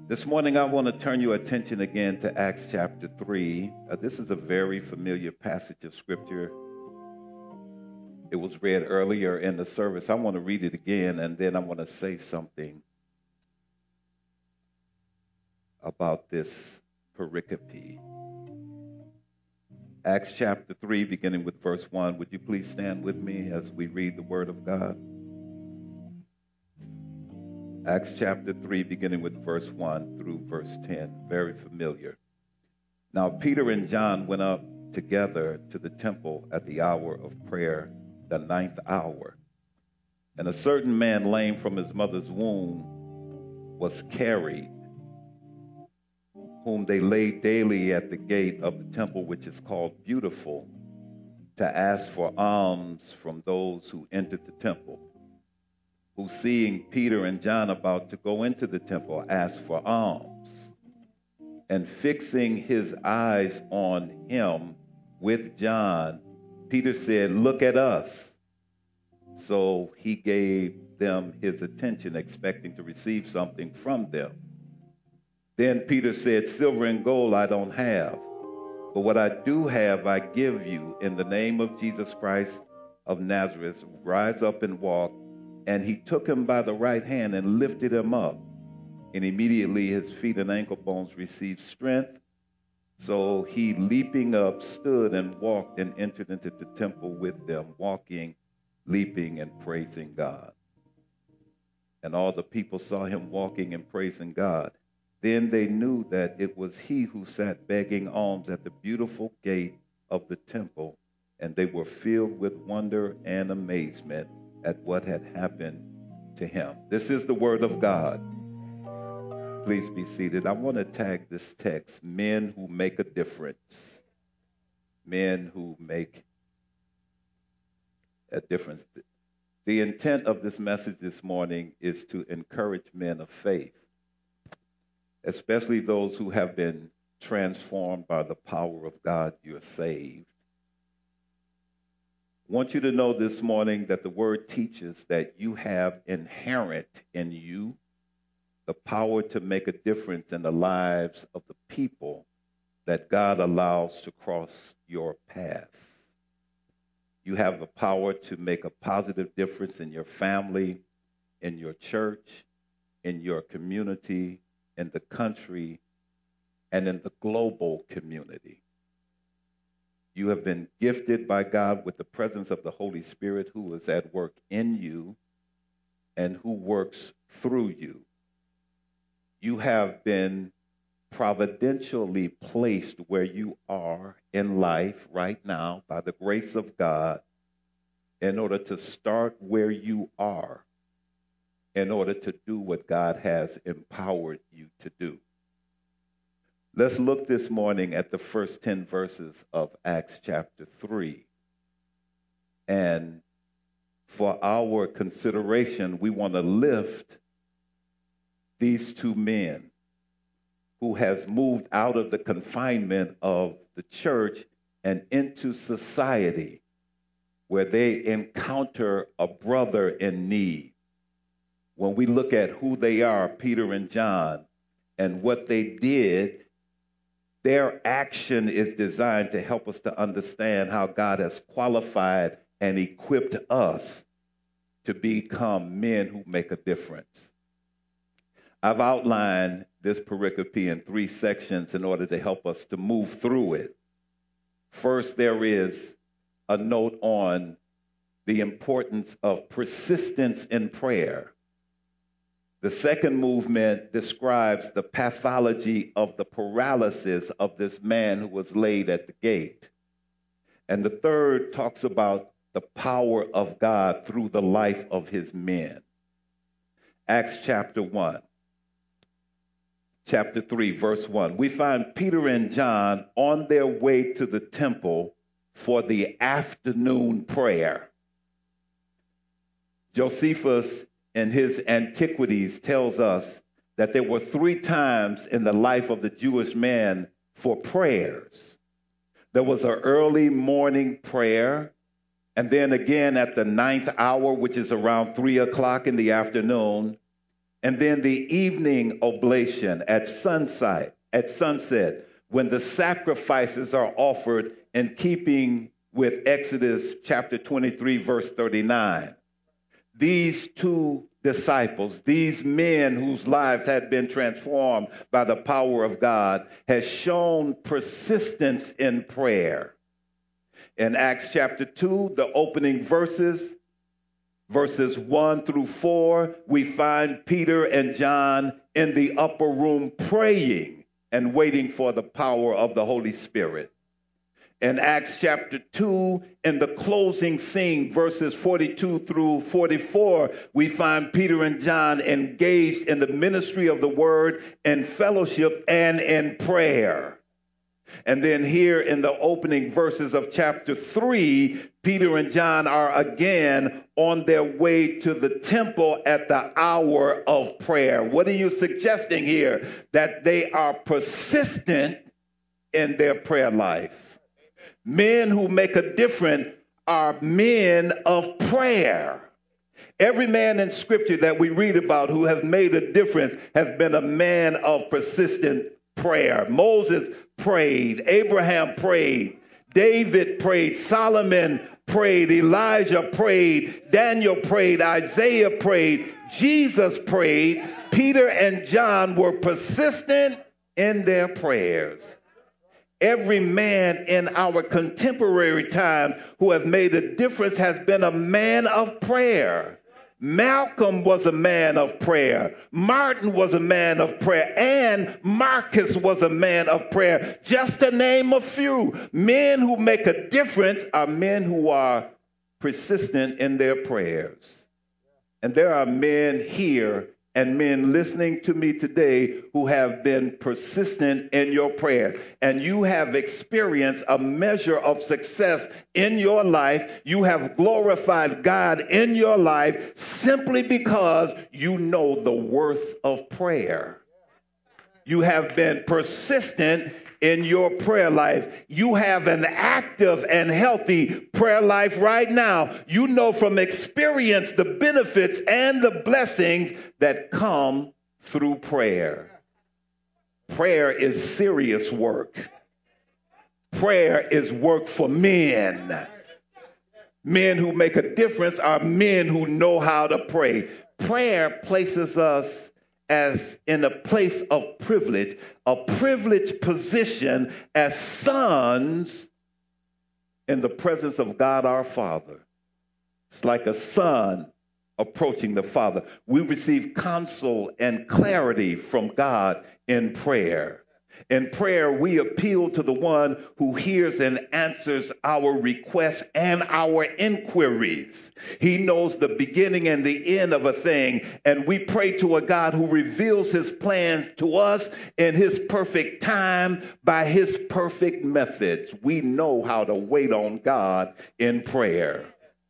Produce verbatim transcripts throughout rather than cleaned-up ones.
This morning, I want to turn your attention again to Acts chapter three. Uh, this is a very familiar passage of scripture. It was read earlier in the service. I want to read it again, and then I want to say something about this pericope. Acts chapter three, beginning with verse one. Would you please stand with me as we read the word of God? Acts chapter three, beginning with verse one through verse ten. Very familiar. Now, Peter and John went up together to the temple at the hour of prayer, the ninth hour. And a certain man, lame from his mother's womb, was carried, whom they laid daily at the gate of the temple, which is called Beautiful, to ask for alms from those who entered the temple, who, seeing Peter and John about to go into the temple, asked for alms. And fixing his eyes on him with John, Peter said, "Look at us." So he gave them his attention, expecting to receive something from them. Then Peter said, "Silver and gold I don't have, but what I do have I give you. In the name of Jesus Christ of Nazareth, rise up and walk." And he took him by the right hand and lifted him up. And immediately his feet and ankle bones received strength. So he, leaping up, stood and walked and entered into the temple with them, walking, leaping, and praising God. And all the people saw him walking and praising God. Then they knew that it was he who sat begging alms at the Beautiful gate of the temple, and they were filled with wonder and amazement at what had happened to him. This is the word of God. Please be seated. I want to tag this text, men who make a difference. Men who make a difference. The intent of this message this morning is to encourage men of faith, especially those who have been transformed by the power of God. You're saved. I want you to know this morning that the word teaches that you have inherent in you the power to make a difference in the lives of the people that God allows to cross your path. You have the power to make a positive difference in your family, in your church, in your community, in the country, and in the global community. You have been gifted by God with the presence of the Holy Spirit, who is at work in you and who works through you. You have been providentially placed where you are in life right now by the grace of God in order to start where you are, in order to do what God has empowered you to do. Let's look this morning at the first ten verses of Acts chapter three. And for our consideration, we want to lift these two men who has moved out of the confinement of the church and into society, where they encounter a brother in need. When we look at who they are, Peter and John, and what they did, their action is designed to help us to understand how God has qualified and equipped us to become men who make a difference. I've outlined this pericope in three sections in order to help us to move through it. First, there is a note on the importance of persistence in prayer. The second movement describes the pathology of the paralysis of this man who was laid at the gate. And the third talks about the power of God through the life of his men. Acts chapter one. Chapter three, verse one. We find Peter and John on their way to the temple for the afternoon prayer. Josephus, in his Antiquities, tells us that there were three times in the life of the Jewish man for prayers. There was an early morning prayer, and then again at the ninth hour, which is around three o'clock in the afternoon, And then the evening oblation at sunset, at sunset, when the sacrifices are offered in keeping with Exodus chapter twenty-three, verse thirty-nine. These two disciples, these men whose lives had been transformed by the power of God, has shown persistence in prayer. In Acts chapter two, the opening verses, verses one through four, we find Peter and John in the upper room praying and waiting for the power of the Holy Spirit. In Acts chapter two, in the closing scene, verses forty-two through forty-four, we find Peter and John engaged in the ministry of the word, in fellowship, and in prayer. And then here in the opening verses of chapter three, Peter and John are again on their way to the temple at the hour of prayer. What are you suggesting here? That they are persistent in their prayer life. Men who make a difference are men of prayer. Every man in Scripture that we read about who has made a difference has been a man of persistent prayer. Moses prayed, Abraham prayed, David prayed, Solomon prayed, Elijah prayed, Daniel prayed, Isaiah prayed, Jesus prayed. Peter and John were persistent in their prayers. Every man in our contemporary time who has made a difference has been a man of prayer. Malcolm was a man of prayer. Martin was a man of prayer. And Marcus was a man of prayer. Just to name a few. Men who make a difference are men who are persistent in their prayers. And there are men here and men listening to me today who have been persistent in your prayer. And you have experienced a measure of success in your life. You have glorified God in your life simply because you know the worth of prayer. You have been persistent in your prayer life. You have an active and healthy prayer life right now. You know from experience the benefits and the blessings that come through prayer. Prayer is serious work. Prayer is work for men. Men who make a difference are men who know how to pray. Prayer places us as in a place of privilege, a privileged position as sons in the presence of God our Father. It's like a son approaching the Father. We receive counsel and clarity from God in prayer. In prayer, we appeal to the one who hears and answers our requests and our inquiries. He knows the beginning and the end of a thing, and we pray to a God who reveals his plans to us in his perfect time by his perfect methods. We know how to wait on God in prayer.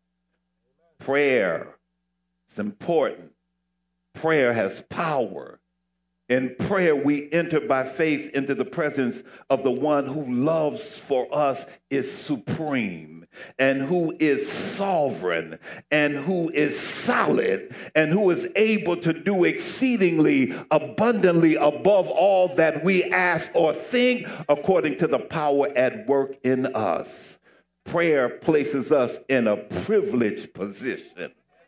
Prayer is important. Prayer has power. In prayer, we enter by faith into the presence of the one who loves for us, is supreme, and who is sovereign, and who is solid, and who is able to do exceedingly abundantly above all that we ask or think, according to the power at work in us. Prayer places us in a privileged position.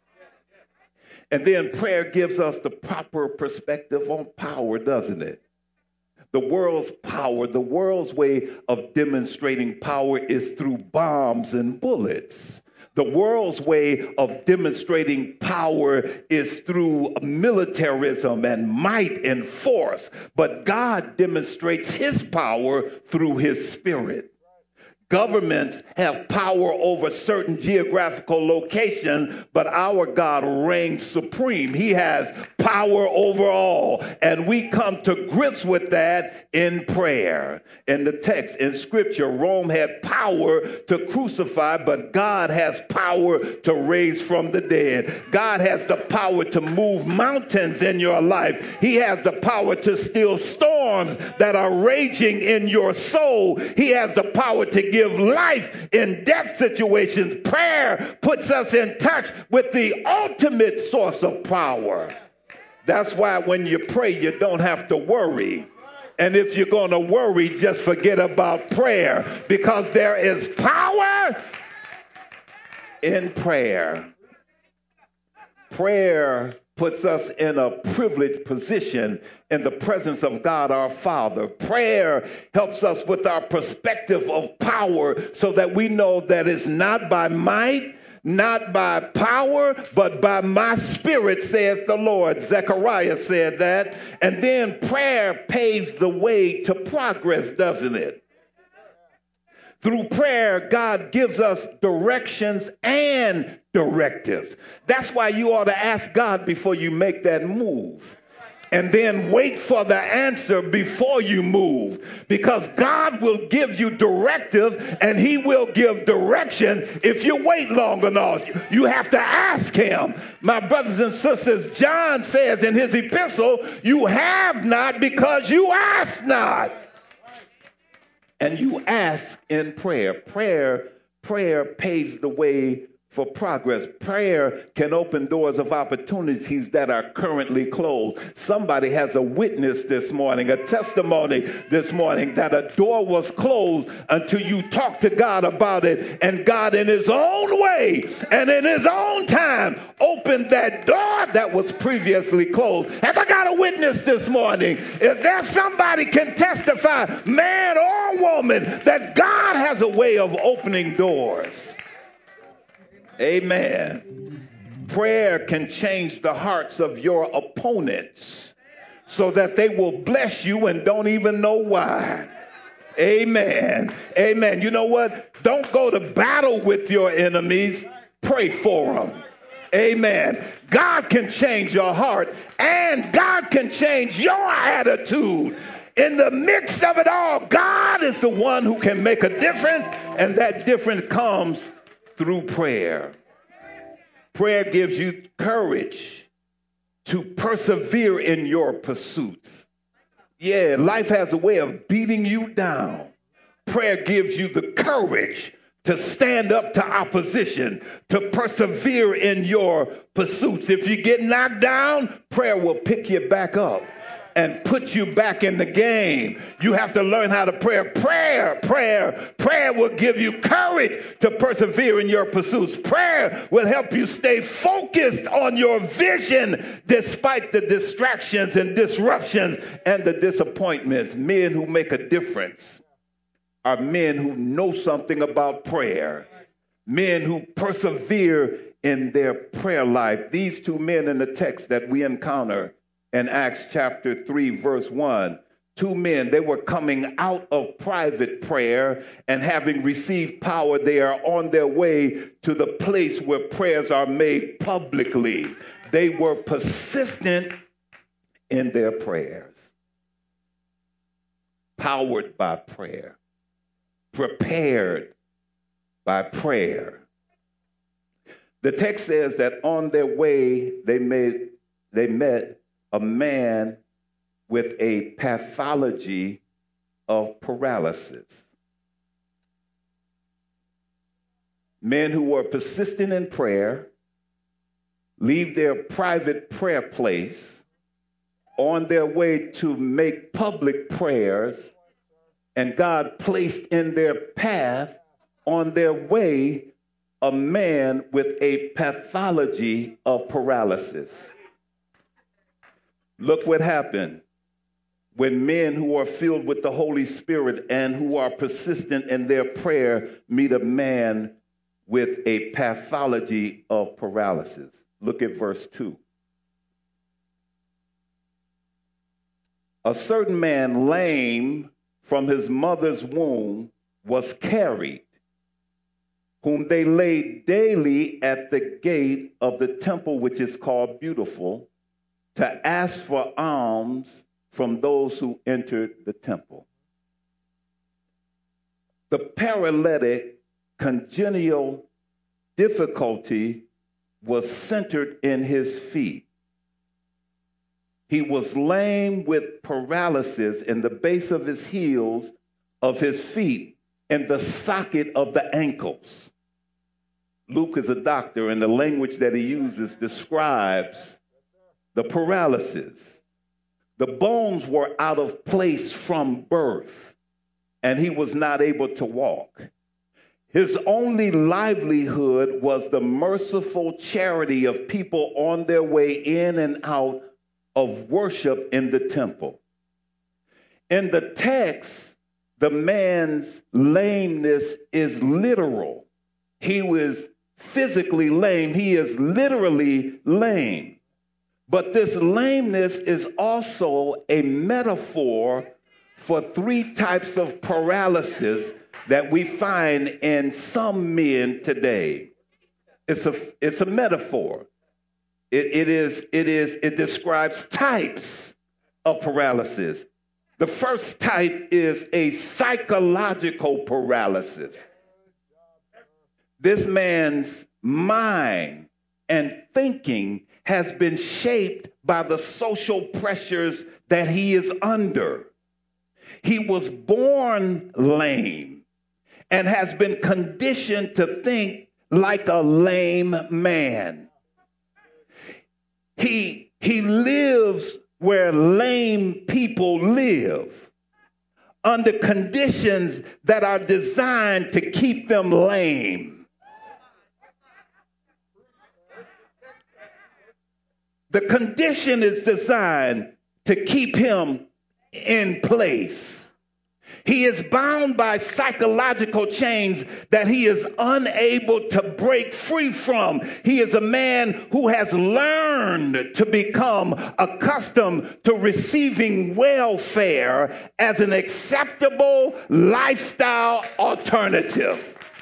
And then prayer gives us the proper perspective on power, doesn't it? The world's power, the world's way of demonstrating power is through bombs and bullets. The world's way of demonstrating power is through militarism and might and force. But God demonstrates his power through his spirit. Governments have power over certain geographical locations, but our God reigns supreme. He has power over all, and we come to grips with that in prayer. In the text in Scripture, Rome had power to crucify, but God has power to raise from the dead. God has the power to move mountains in your life. He has the power to still storms that are raging in your soul. He has the power to give life in death situations. Prayer puts us in touch with the ultimate source of power. That's why when you pray, you don't have to worry. And if you're going to worry, just forget about prayer, because there is power in prayer. Prayer puts us in a privileged position in the presence of God our Father. Prayer helps us with our perspective of power, so that we know that it's not by might, not by power, but by my spirit, saith the Lord. Zechariah said that. And then prayer paves the way to progress, doesn't it? Through prayer, God gives us directions and directives. That's why you ought to ask God before you make that move. And then wait for the answer before you move. Because God will give you directive and he will give direction if you wait long enough. You have to ask him. My brothers and sisters, John says in his epistle, you have not because you ask not. And you ask in prayer. Prayer, prayer paves the way for progress. Prayer can open doors of opportunities that are currently closed. Somebody has a witness this morning, a testimony this morning, that a door was closed until you talked to God about it, and God in his own way and in his own time opened that door that was previously closed. Have I got a witness this morning? Is there somebody can testify, man or woman, that God has a way of opening doors? Amen. Prayer can change the hearts of your opponents so that they will bless you and don't even know why. Amen. Amen. You know what? Don't go to battle with your enemies. Pray for them. Amen. God can change your heart, and God can change your attitude. In the midst of it all, God is the one who can make a difference, and that difference comes through prayer. Prayer gives you courage to persevere in your pursuits. Yeah, life has a way of beating you down. Prayer gives you the courage to stand up to opposition, to persevere in your pursuits. If you get knocked down, prayer will pick you back up and put you back in the game. You have to learn how to pray. Prayer, prayer, prayer will give you courage to persevere in your pursuits. Prayer will help you stay focused on your vision despite the distractions and disruptions and the disappointments. Men who make a difference are men who know something about prayer, men who persevere in their prayer life. These two men in the text that we encounter in Acts chapter three, verse one, two men, they were coming out of private prayer, and having received power, they are on their way to the place where prayers are made publicly. They were persistent in their prayers, powered by prayer, prepared by prayer. The text says that on their way, they made, they met a man with a pathology of paralysis. Men who were persistent in prayer leave their private prayer place on their way to make public prayers, and God placed in their path on their way a man with a pathology of paralysis. Look what happened when men who are filled with the Holy Spirit and who are persistent in their prayer meet a man with a pathology of paralysis. Look at verse two. A certain man, lame from his mother's womb, was carried, whom they laid daily at the gate of the temple, which is called Beautiful, to ask for alms from those who entered the temple. The paralytic congenital difficulty was centered in his feet. He was lame with paralysis in the base of his heels, of his feet, and the socket of the ankles. Luke is a doctor, and the language that he uses describes the paralysis. The bones were out of place from birth, and he was not able to walk. His only livelihood was the merciful charity of people on their way in and out of worship in the temple. In the text, the man's lameness is literal. He was physically lame. He is literally lame. But this lameness is also a metaphor for three types of paralysis that we find in some men today. It's a, it's a metaphor. It, it is, it is, it describes types of paralysis. The first type is a psychological paralysis. This man's mind and thinking has been shaped by the social pressures that he is under. He was born lame and has been conditioned to think like a lame man. He, he lives where lame people live, under conditions that are designed to keep them lame. The condition is designed to keep him in place. He is bound by psychological chains that he is unable to break free from. He is a man who has learned to become accustomed to receiving welfare as an acceptable lifestyle alternative.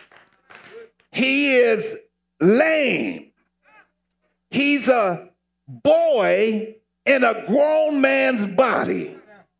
He is lame. He's a boy in a grown man's body.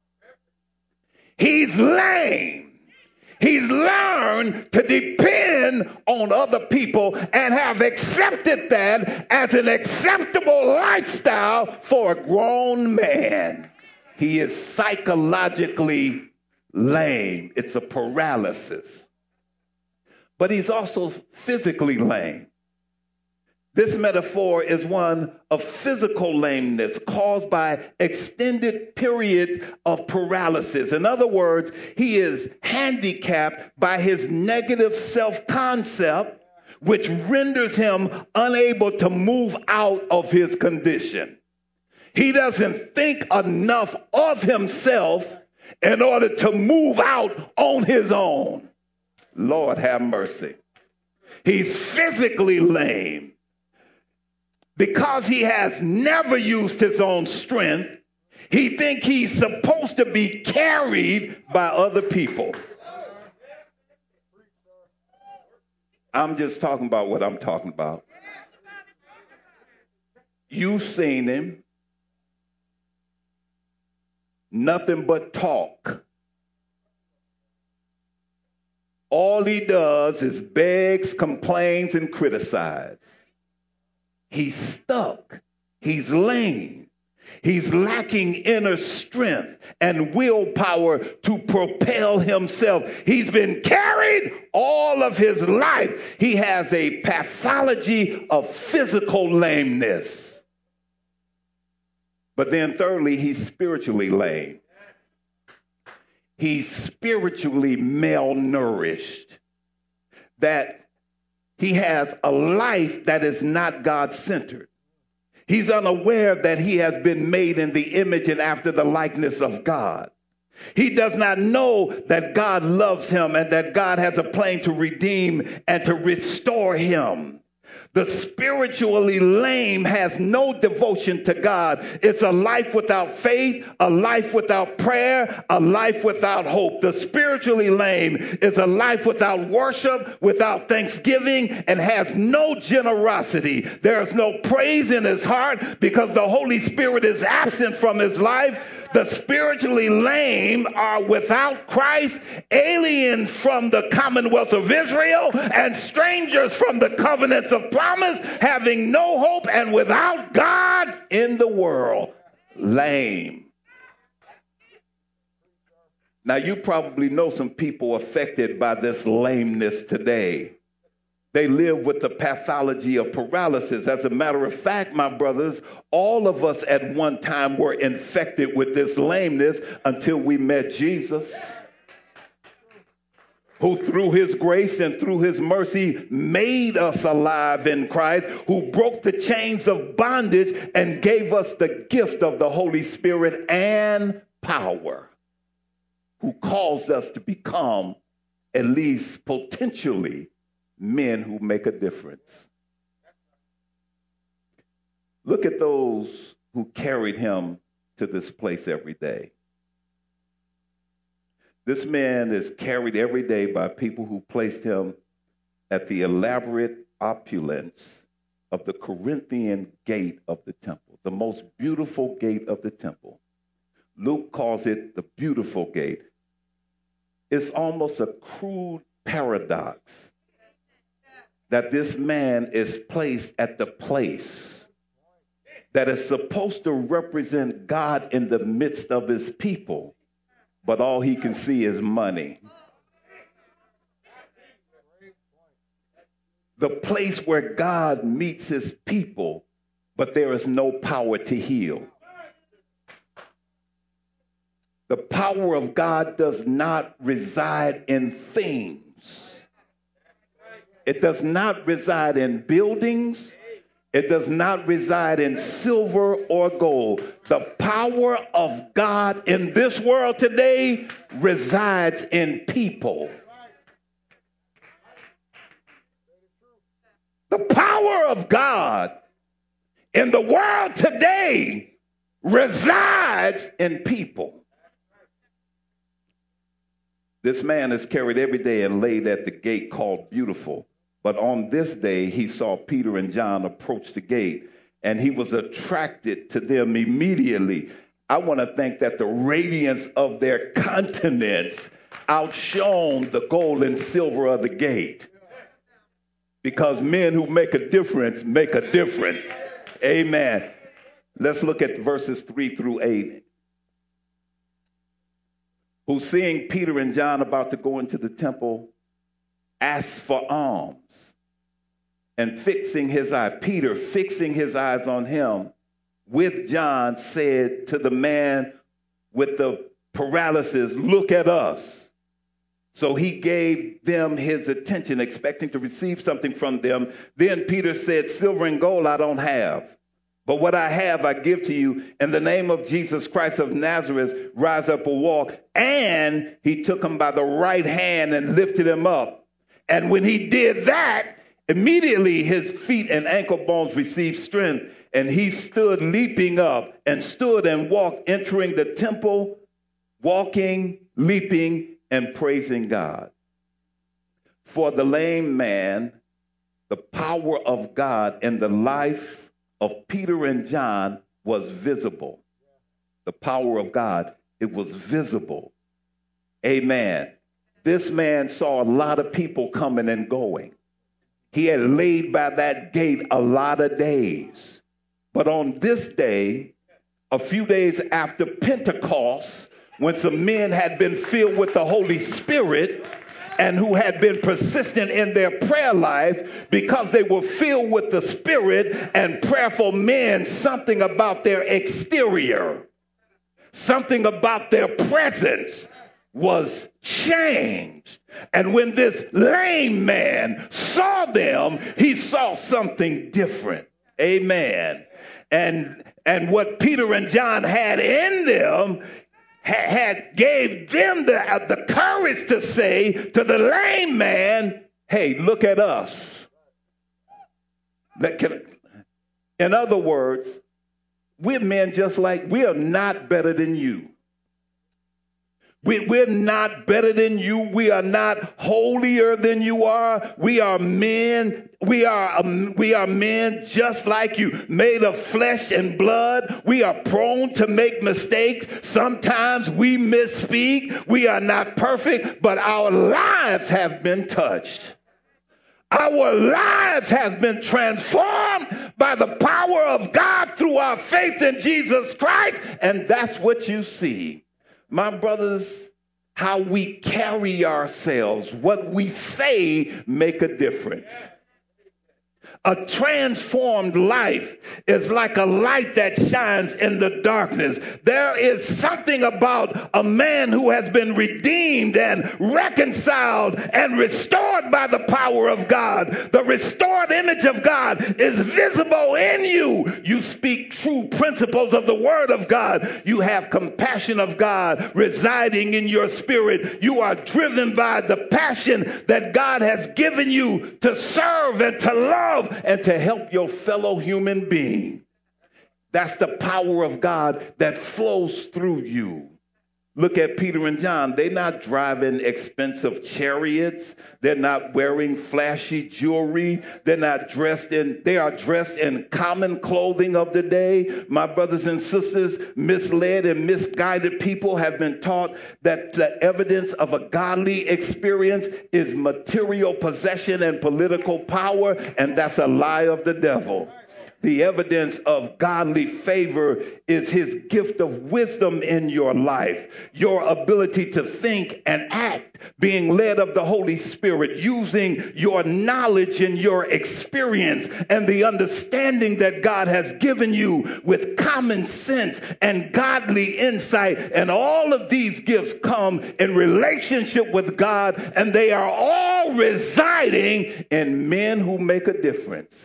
He's lame. He's learned to depend on other people and have accepted that as an acceptable lifestyle for a grown man. He is psychologically lame. It's a paralysis. But he's also physically lame. This metaphor is one of physical lameness caused by extended periods of paralysis. In other words, he is handicapped by his negative self-concept, which renders him unable to move out of his condition. He doesn't think enough of himself in order to move out on his own. Lord have mercy. He's physically lame. Because he has never used his own strength, he thinks he's supposed to be carried by other people. I'm just talking about what I'm talking about. You've seen him. Nothing but talk. All he does is begs, complains, and criticizes. He's stuck. He's lame. He's lacking inner strength and willpower to propel himself. He's been carried all of his life. He has a pathology of physical lameness. But then thirdly, he's spiritually lame. He's spiritually malnourished. That he has a life that is not God-centered. He's unaware that he has been made in the image and after the likeness of God. He does not know that God loves him and that God has a plan to redeem and to restore him. The spiritually lame has no devotion to God. It's a life without faith, a life without prayer, a life without hope. The spiritually lame is a life without worship, without thanksgiving, and has no generosity. There is no praise in his heart because the Holy Spirit is absent from his life. The spiritually lame are without Christ, aliens from the commonwealth of Israel, and strangers from the covenants of promise, having no hope and without God in the world. Lame. Now, you probably know some people affected by this lameness today. They live with the pathology of paralysis. As a matter of fact, my brothers, all of us at one time were infected with this lameness until we met Jesus, who through his grace and through his mercy made us alive in Christ, who broke the chains of bondage and gave us the gift of the Holy Spirit and power, who caused us to become, at least potentially, men who make a difference. Look at those who carried him to this place every day. This man is carried every day by people who placed him at the elaborate opulence of the Corinthian gate of the temple, the most beautiful gate of the temple. Luke calls it the beautiful gate. It's almost a crude paradox that this man is placed at the place that is supposed to represent God in the midst of his people, but all he can see is money. The place where God meets his people, but there is no power to heal. The power of God does not reside in things. It does not reside in buildings. It does not reside in silver or gold. The power of God in this world today resides in people. The power of God in the world today resides in people. This man is carried every day and laid at the gate called Beautiful. But on this day, he saw Peter and John approach the gate, and he was attracted to them immediately. I want to think that the radiance of their countenance outshone the gold and silver of the gate. Because men who make a difference make a difference. Amen. Let's look at verses three through eight. Who, seeing Peter and John about to go into the temple, asked for alms, and fixing his eye, Peter fixing his eyes on him with John, said to the man with the paralysis, "Look at us." So he gave them his attention, expecting to receive something from them. Then Peter said, "Silver and gold I don't have, but what I have I give to you. In the name of Jesus Christ of Nazareth, rise up and walk." And he took him by the right hand and lifted him up. And when he did that, immediately his feet and ankle bones received strength, and he stood leaping up and stood and walked, entering the temple, walking, leaping, and praising God. For the lame man, the power of God in the life of Peter and John was visible. The power of God, it was visible. Amen. This man saw a lot of people coming and going. He had laid by that gate a lot of days. But on this day, a few days after Pentecost, when some men had been filled with the Holy Spirit and who had been persistent in their prayer life because they were filled with the Spirit and prayerful men, something about their exterior, something about their presence was changed. And when this lame man saw them, he saw something different. Amen. And and what Peter and John had in them had, had gave them the, uh, the courage to say to the lame man, "Hey, look at us." That can, in other words, we're men just like, we are not better than you. We, we're not better than you. We are not holier than you are. We are men. We are, um, we are men just like you, made of flesh and blood. We are prone to make mistakes. Sometimes we misspeak. We are not perfect, but our lives have been touched. Our lives have been transformed by the power of God through our faith in Jesus Christ. And that's what you see. My brothers, how we carry ourselves, what we say make a difference. A transformed life is like a light that shines in the darkness. There is something about a man who has been redeemed and reconciled and restored by the power of God. The restored image of God is visible in you. You speak true principles of the Word of God. You have compassion of God residing in your spirit. You are driven by the passion that God has given you to serve and to love and to help your fellow human being. That's the power of God that flows through you. Look at Peter and John. They're not driving expensive chariots. They're not wearing flashy jewelry. They're not dressed in, they are dressed in common clothing of the day. My brothers and sisters, misled and misguided people have been taught that the evidence of a godly experience is material possession and political power, and that's a lie of the devil. The evidence of godly favor is his gift of wisdom in your life, your ability to think and act, being led of the Holy Spirit, using your knowledge and your experience and the understanding that God has given you with common sense and godly insight. And all of these gifts come in relationship with God, and they are all residing in men who make a difference.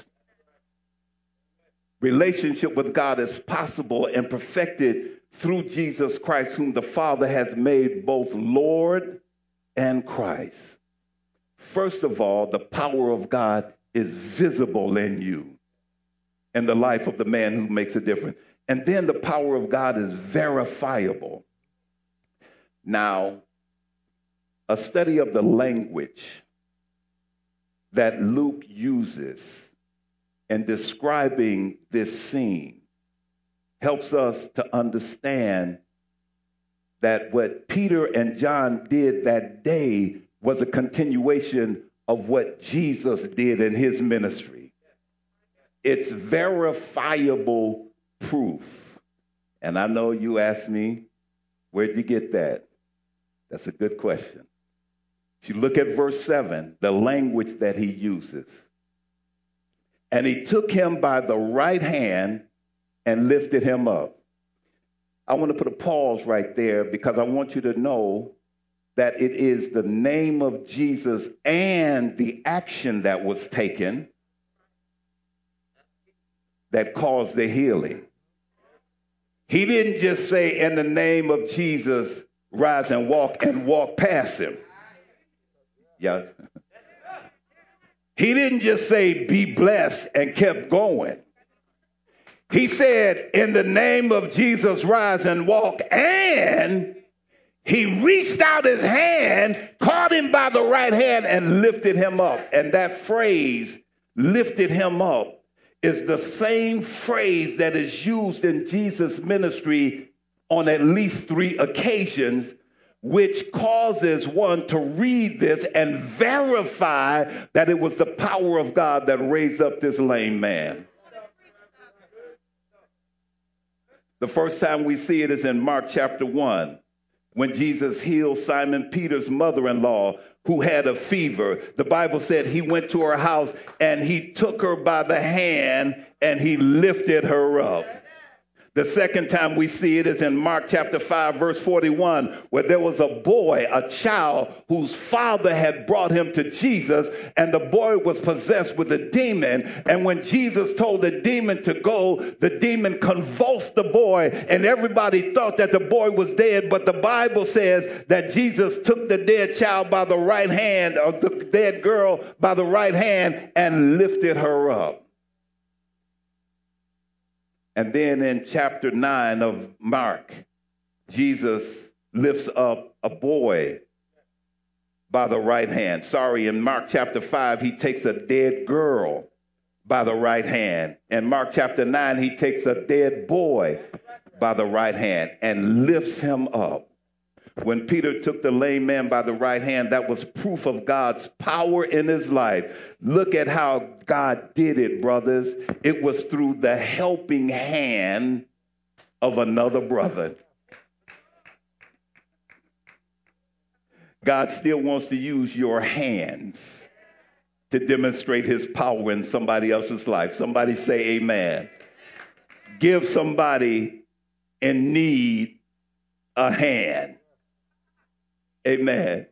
Relationship with God is possible and perfected through Jesus Christ, whom the Father has made both Lord and Christ. First of all, the power of God is visible in you and the life of the man who makes a difference. And then the power of God is verifiable. Now, a study of the language that Luke uses and describing this scene helps us to understand that what Peter and John did that day was a continuation of what Jesus did in his ministry. It's verifiable proof. And I know you asked me, where'd you get that? That's a good question. If you look at verse seven, the language that he uses. And he took him by the right hand and lifted him up. I want to put a pause right there because I want you to know that it is the name of Jesus and the action that was taken that caused the healing. He didn't just say, in the name of Jesus, rise and walk, and walk past him. Yeah. He didn't just say, be blessed, and kept going. He said, in the name of Jesus, rise and walk. And he reached out his hand, caught him by the right hand, and lifted him up. And that phrase, lifted him up, is the same phrase that is used in Jesus' ministry on at least three occasions, which causes one to read this and verify that it was the power of God that raised up this lame man. The first time we see it is in Mark chapter one, when Jesus healed Simon Peter's mother-in-law who had a fever. The Bible said he went to her house and he took her by the hand and he lifted her up. The second time we see it is in Mark chapter five, verse forty-one, where there was a boy, a child, whose father had brought him to Jesus, and the boy was possessed with a demon. And when Jesus told the demon to go, the demon convulsed the boy, and everybody thought that the boy was dead. But the Bible says that Jesus took the dead child by the right hand, or the dead girl by the right hand, and lifted her up. And then in chapter nine of Mark, Jesus lifts up a boy by the right hand. Sorry, in Mark chapter five, he takes a dead girl by the right hand. In Mark chapter nine, he takes a dead boy by the right hand and lifts him up. When Peter took the lame man by the right hand, that was proof of God's power in his life. Look at how God did it, brothers. It was through the helping hand of another brother. God still wants to use your hands to demonstrate his power in somebody else's life. Somebody say amen. Give somebody in need a hand. Amen.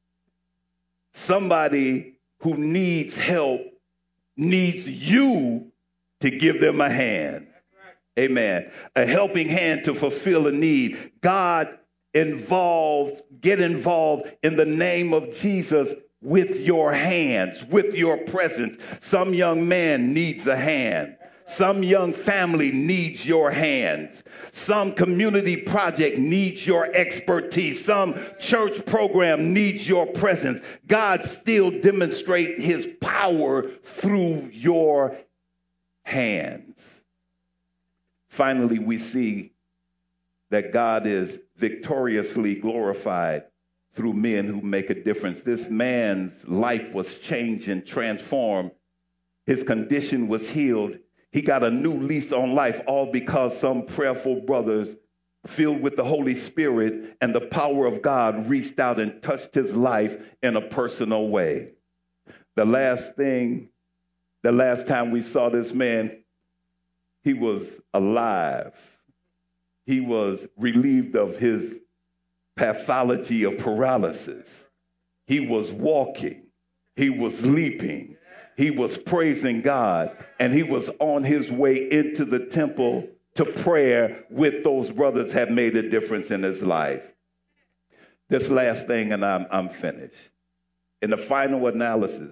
Somebody who needs help needs you to give them a hand. Amen. A helping hand to fulfill a need. God involves, get involved in the name of Jesus with your hands, with your presence. Some young man needs a hand. Some young family needs your hands. Some community project needs your expertise. Some church program needs your presence. God still demonstrates his power through your hands. Finally, we see that God is victoriously glorified through men who make a difference. This man's life was changed and transformed. His condition was healed. He got a new lease on life, all because some prayerful brothers filled with the Holy Spirit and the power of God reached out and touched his life in a personal way. The last thing, the last time we saw this man, he was alive. He was relieved of his pathology of paralysis. He was walking. He was leaping. He was praising God. And he was on his way into the temple to prayer with those brothers had made a difference in his life. This last thing, and I'm, I'm finished. In the final analysis,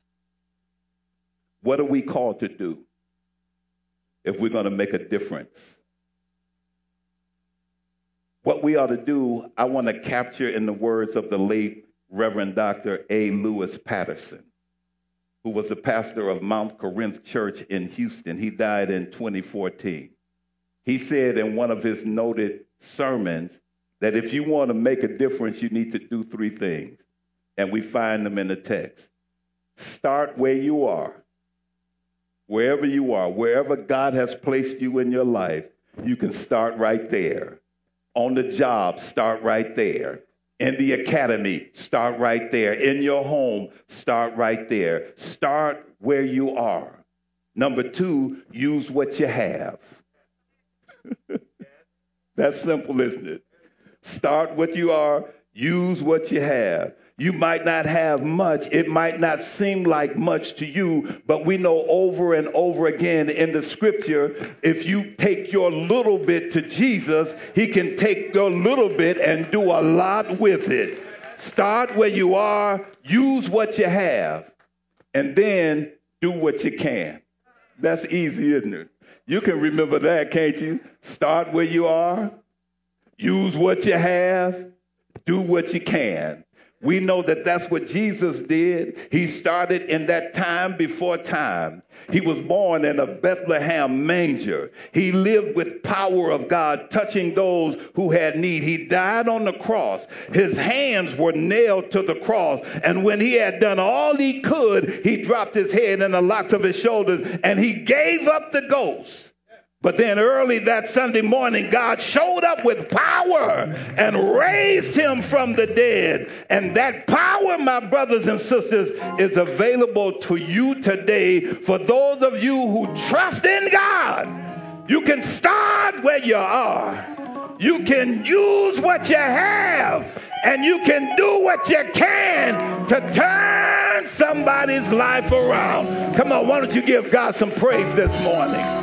what are we called to do if we're going to make a difference? What we ought to do, I want to capture in the words of the late Reverend Doctor A. Lewis Patterson, who was the pastor of Mount Corinth Church in Houston. He died in twenty fourteen. He said in one of his noted sermons that if you want to make a difference, you need to do three things. And we find them in the text. Start where you are. Wherever you are, wherever God has placed you in your life, you can start right there. On the job, start right there. In the academy, start right there. In your home, start right there. Start where you are. Number two, use what you have. That's simple, isn't it? Start what you are, use what you have. You might not have much. It might not seem like much to you, but we know over and over again in the scripture, if you take your little bit to Jesus, he can take your little bit and do a lot with it. Start where you are, use what you have, and then do what you can. That's easy, isn't it? You can remember that, can't you? Start where you are, use what you have, do what you can. We know that that's what Jesus did. He started in that time before time. He was born in a Bethlehem manger. He lived with power of God, touching those who had need. He died on the cross. His hands were nailed to the cross. And when he had done all he could, he dropped his head in the locks of his shoulders and he gave up the ghost. But then early that Sunday morning, God showed up with power and raised him from the dead. And that power, my brothers and sisters, is available to you today. For those of you who trust in God, you can start where you are. You can use what you have. And you can do what you can to turn somebody's life around. Come on, why don't you give God some praise this morning?